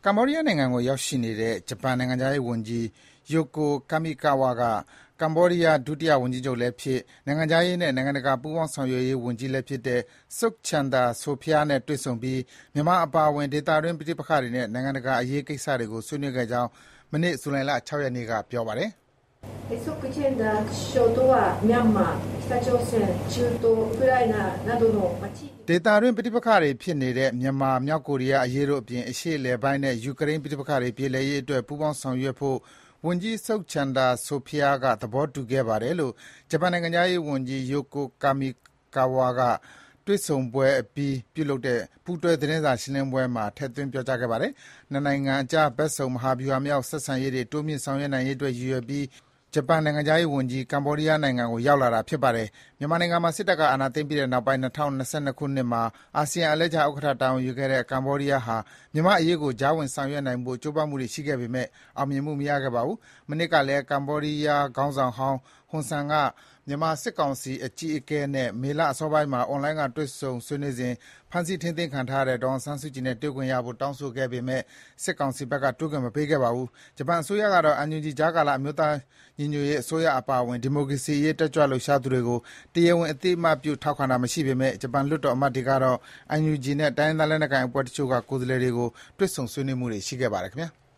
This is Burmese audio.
ကမ္ဘောဒီးယားနိုင်ငံကိုရောက်ရှိနေတဲ့ဂျပန်နိုင်ငံခြားရေးဝန်ကြီး Yoko Kamikawa က ကမ္ဘောဒီးယားဒုတိယဝန်ကြီးချုပ်လည်းဖြစ်၊နိုင်ငံခြားရေးနဲ့နိုင်ငံတကာပူးပေါင်းဆောင်ရွက်ရေးဝန်ကြီးလည်းဖြစ်တဲ့ Sok Chanda Sophia နဲ့တွေ့ဆုံပြီးမြန်မာအပါအဝင်ဒေသတွင်းပဋိပက္ခတွေနဲ့နိုင်ငံတကာအရေးကိစ္စတွေကိုဆွေးနွေးခဲ့ကြောင်းမနေ့ဇူလိုင်လ6ရက်နေ့ကပြောပါတယ်။ソックチェンダー首相とはミャンマー、北朝鮮、中東、ウクライナなどのဒေသတွင်းပဋိပက္ခတွေဖြစ်နေတဲ့မြန်မာ၊မြောက်ကိုရီးယားအရေးတို့အပြင်အရှေ့အလယ်ပိုင်းနဲ့ယူကရိန်းပဋိပက္ခတွေပြေလည်ရေးအတွက်ပူးပေါင်းဆောင်ရွက်ဖို့ဝန်ကြီး Sok Chanda Sophia ကသဘောတူခဲ့ပါတယ်လို့ဂျပန်နိုင်ငံခြားရေးဝန်ကြီး Yoko Kamikawa ကတွေ့ဆုံပွဲအပြီးပြုလုပ်တဲ့ပူးတွဲသတင်းစာရှင်းလင်းပွဲမှာထည့်သွင်းပြောကြားခဲ့ပါတယ်။နှစ်နိုင်ငံအကြားဘက်စုံမဟာဗျူဟာမြောက်ဆက်ဆံရေးတွေတိုးမြှင့်ဆောင်ရွက်နိုင်ရေးအတွက်ရည်ရွယ်ပြီးဂျပန်နိုင်ငံခြားရေးဝန်ကြီးကမ္ဘောဒီးယားနိုင်ငံကိုရောက်လာတာဖြစ်ပါတယ်။မြန်မာနိုင်ငံမှာစစ်တပ်ကအာဏာသိမ်းပြီးတဲ့နောက်ပိုင်း၂၀၂၂ခုနှစ်မှာအာဆီယံအလှည့်ကျဥက္ကဋ္ဌတာဝန်ယူခဲ့တဲ့ကမ္ဘောဒီးယားဟာမြန်မာ့အရေးကိုကြားဝင်ဆောင်ရွက်နိုင်ဖို့ကြိုးပမ်းမှုတွေရှိခဲ့ပေမဲ့အောင်မြင်မှုမရခဲ့ပါဘူး။မနှစ်ကလည်းကမ္ဘောဒီးယားခေါင်းဆောင်ဟောင်းဟွန်ဆန်ကမြန်မာစစ်ကောင်စီအကြီးအကဲနဲ့မေလအစောပိုင်းမှာအွန်လိုင်းကတွေ့ဆုံဆွေးနွေးစဉ်ဖမ်းဆီးထိန်းသိမ်းခံထားရတဲ့ဒေါ်အောင်ဆန်းစုကြည်နဲ့တွေ့ခွင့်ရဖို့တောင်းဆိုခဲ့ပေမဲ့စစ်ကောင်စီဘက်ကတွေ့ခွင့်မပေးခဲ့ပါဘူး။ဂျပန်အစိုးရကတော့ NUG ကြားကာလအမျိုးသားညီညွတ်ရေးအစိုးရအပါအဝင်ဒီမိုကရေစီရေးတက်ကြွလှုပ်ရှားသူတွေကိုတရားဝင်အသိအမှတ်ပြုထောက်ခံတာမရှိပေမဲ့ဂျပန်လွှတ်တော်အမတ်တွေကတော့ NUG နဲ့တိုင်းရင်းသားလက်နက်ကိုင်အဖွဲ့တချို့ကကိုယ်စားလှယ်တွေကိုတွေ့ဆုံဆွေးနွေးမှုတွေရှိခဲ့ပါတယ်ခင်ဗျာ။